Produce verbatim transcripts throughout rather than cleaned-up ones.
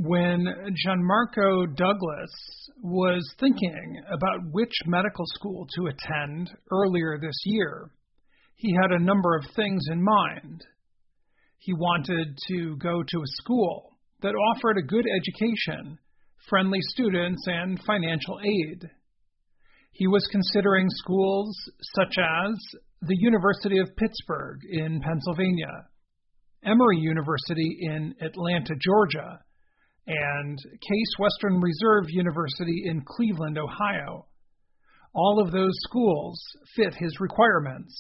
When Gianmarco Douglas was thinking about which medical school to attend earlier this year, he had a number of things in mind. He wanted to go to a school that offered a good education, friendly students, and financial aid. He was considering schools such as the University of Pittsburgh in Pennsylvania, Emory University in Atlanta, Georgia, and Case Western Reserve University in Cleveland, Ohio. All of those schools fit his requirements.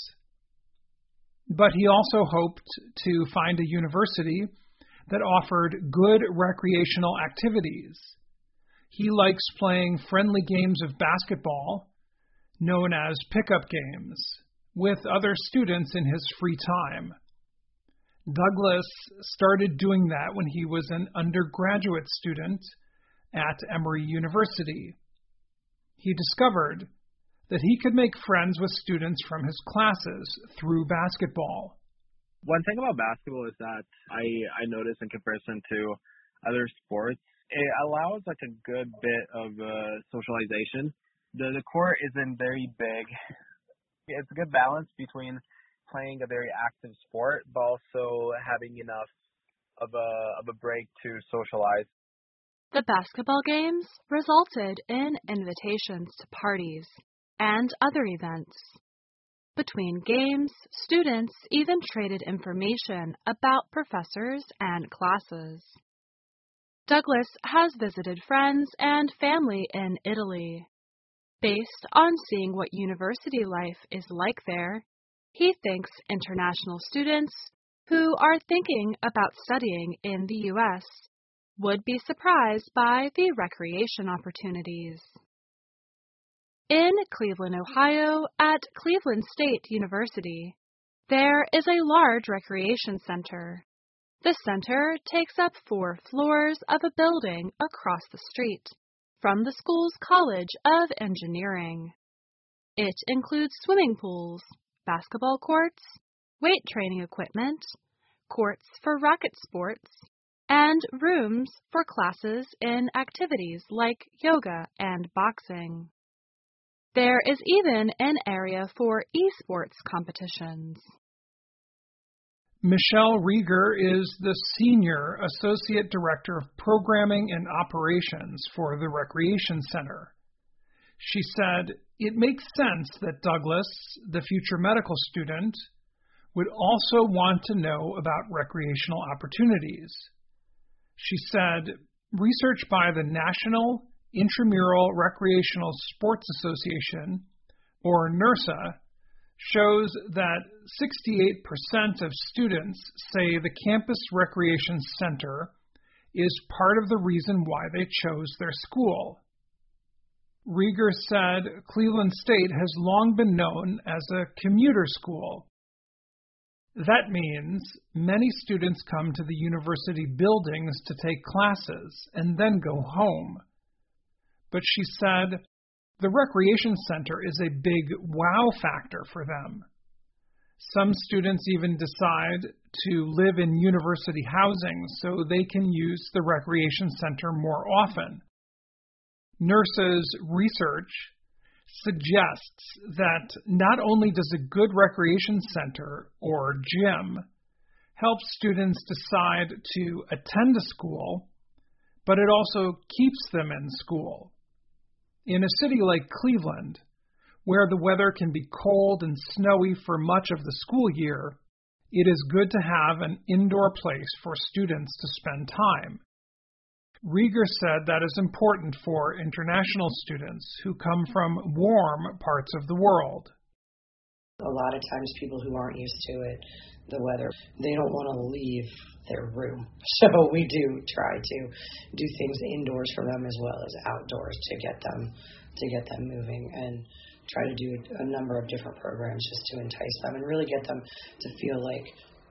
But he also hoped to find a university that offered good recreational activities. He likes playing friendly games of basketball, known as pickup games, with other students in his free time. Douglas started doing that when he was an undergraduate student at Emory University. He discovered that he could make friends with students from his classes through basketball. One thing about basketball is that I, I noticed in comparison to other sports, it allows like a good bit of uh, socialization. The, the court isn't very big. It's a good balance between playing a very active sport, but also having enough of a of a break to socialize. The basketball games resulted in invitations to parties and other events. Between games, students even traded information about professors and classes. Douglas has visited friends and family in Italy. Based on seeing what university life is like there, he thinks international students who are thinking about studying in the U S would be surprised by the recreation opportunities. In Cleveland, Ohio, at Cleveland State University, there is a large recreation center. The center takes up four floors of a building across the street from the school's College of Engineering. It includes swimming pools, basketball courts, weight training equipment, courts for racket sports, and rooms for classes in activities like yoga and boxing. There is even an area for esports competitions. Michelle Rieger is the Senior Associate Director of Programming and Operations for the Recreation Center. She said, "It makes sense that Douglas, the future medical student, would also want to know about recreational opportunities." She said, "Research by the National Intramural Recreational Sports Association, or NIRSA, shows that sixty-eight percent of students say the campus recreation center is part of the reason why they chose their school." Rieger said Cleveland State has long been known as a commuter school. That means many students come to the university buildings to take classes and then go home. But she said the recreation center is a big wow factor for them. Some students even decide to live in university housing so they can use the recreation center more often. NIRSA's research suggests that not only does a good recreation center or gym help students decide to attend a school, but it also keeps them in school. In a city like Cleveland, where the weather can be cold and snowy for much of the school year, it is good to have an indoor place for students to spend time. Rieger said that is important for international students who come from warm parts of the world. A lot of times people who aren't used to it, the weather, they don't want to leave their room. So we do try to do things indoors for them as well as outdoors to get them to get them moving, and try to do a number of different programs just to entice them and really get them to feel like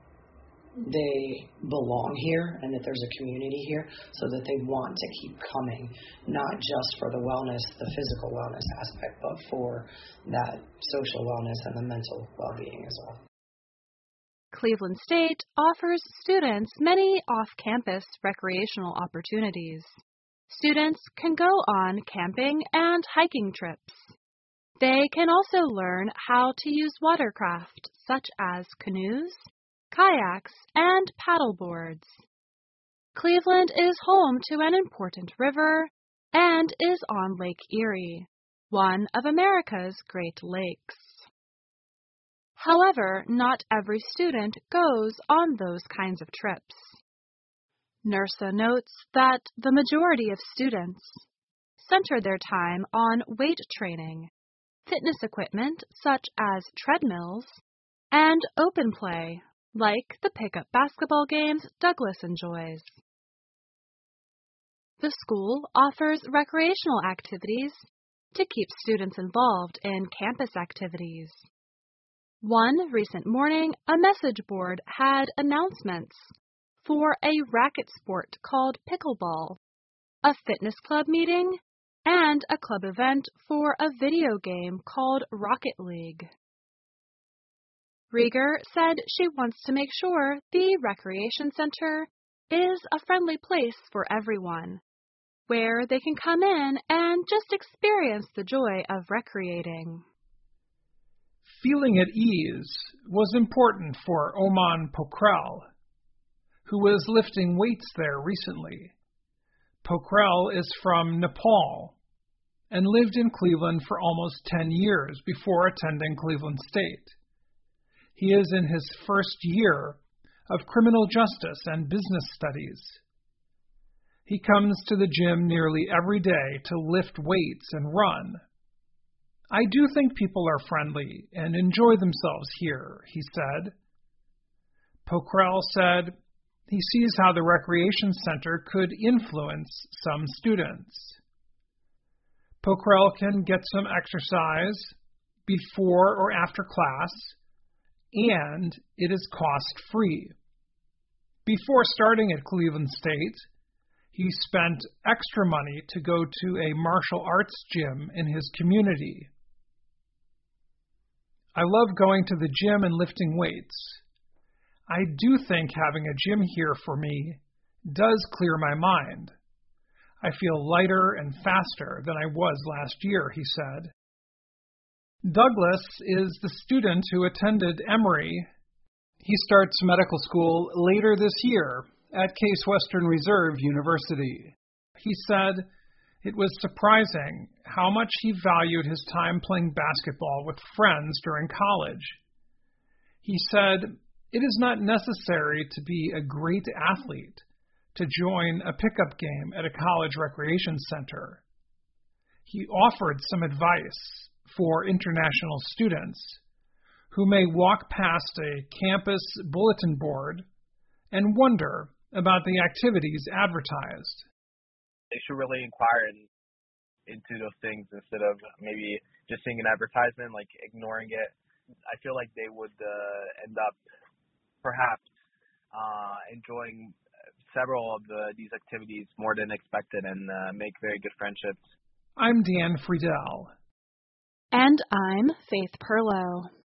they belong here and that there's a community here, so that they want to keep coming, not just for the wellness, the physical wellness aspect, but for that social wellness and the mental well-being as well. Cleveland State offers students many off-campus recreational opportunities. Students can go on camping and hiking trips. They can also learn how to use watercraft such as canoes, kayaks, and paddleboards. Cleveland is home to an important river and is on Lake Erie, one of America's Great Lakes. However, not every student goes on those kinds of trips. NERSA notes that the majority of students center their time on weight training, fitness equipment such as treadmills, and open play, like the pickup basketball games Douglas enjoys. The school offers recreational activities to keep students involved in campus activities. One recent morning, a message board had announcements for a racket sport called pickleball, a fitness club meeting, and a club event for a video game called Rocket League. Rieger said she wants to make sure the recreation center is a friendly place for everyone, where they can come in and just experience the joy of recreating. Feeling at ease was important for Oman Pokrel, who was lifting weights there recently. Pokrel is from Nepal and lived in Cleveland for almost ten years before attending Cleveland State. He is in his first year of criminal justice and business studies. He comes to the gym nearly every day to lift weights and run. I do think people are friendly and enjoy themselves here, he said. Pokrel said he sees how the recreation center could influence some students. Pokrel can get some exercise before or after class, and it is cost-free. Before starting at Cleveland State, he spent extra money to go to a martial arts gym in his community. I love going to the gym and lifting weights. I do think having a gym here for me does clear my mind. I feel lighter and faster than I was last year, he said. Douglas is the student who attended Emory. He starts medical school later this year at Case Western Reserve University. He said it was surprising how much he valued his time playing basketball with friends during college. He said it is not necessary to be a great athlete to join a pickup game at a college recreation center. He offered some advice for international students who may walk past a campus bulletin board and wonder about the activities advertised. They should really inquire in, into those things instead of maybe just seeing an advertisement, like ignoring it. I feel like they would uh, end up perhaps uh, enjoying several of the, these activities more than expected and uh, make very good friendships. I'm Dan Friedel. And I'm Faith Perlow.